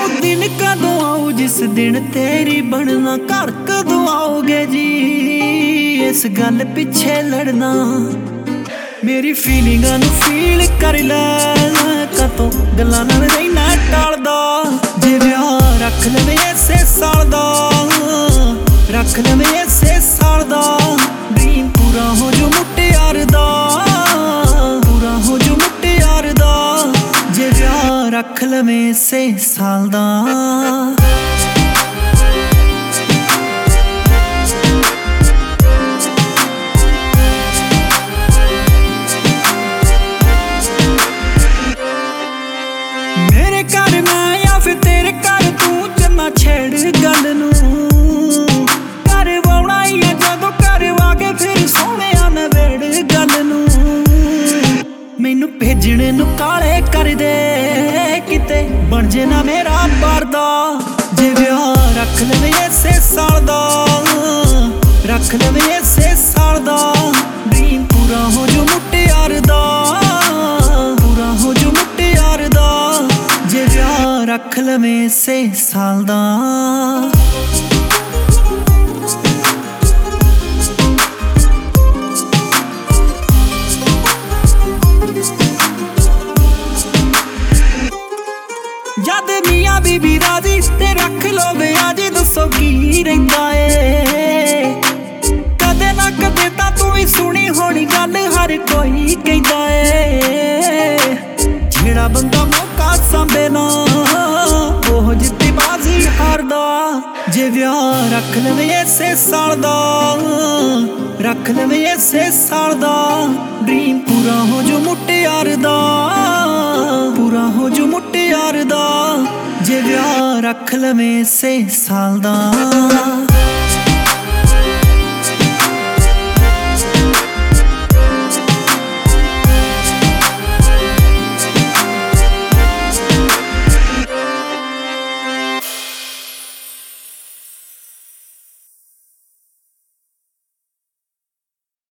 दिन कदों आऊं जिस दिन तेरी बनना, घर कदों आओगे जी इस गल पिछे लड़ना। मेरी फीलिंगां नू फील कर लै, कतों गल्लां नाल रहना टालदा। जे विआह रख लवे इसे साल दा, रख लवे इसे साल दा, ड्रीम पूरा हो जो मुटियार दा, पूरा हो जो मुटियार दा। जे विआह रख लवे इसे साल दा। मेरे घर मैं या फिर तेरे घर तू, चन्ना छेड़ गल नू। घर वाउणा ही है जदों घर आके फिर सोहणे नवेड़ गल नू। मैनू भेजणे नू काले कर दे, किते बन जे ना मेरा परदा। जे विआह रख लवे इसे साल दा, रख लवे इसे साल दा, ड्रीम पूरा हो जो मुटियार दा, पूरा हो जो मुटियार दा। जे विआह रख लवे इसे साल दा। जद मियां बीबी राजी ते रख लो विआह जी, दसो की रहिंदा ए। कदे ना कदे तां तू भी सुनी होनी गल हर कोई कहंदा ए। जेड़ा बंदा मौका सांभे ना ओह जित्ती बाजी हारदा। जे विआह रख लवे इसे साल दा, रख लवे इसे साल दा, ड्रीम पूरा हो जो मुटियार दा, पूरा हो जो मुटियार दा। जे विआह रख लवे इसे साल दा।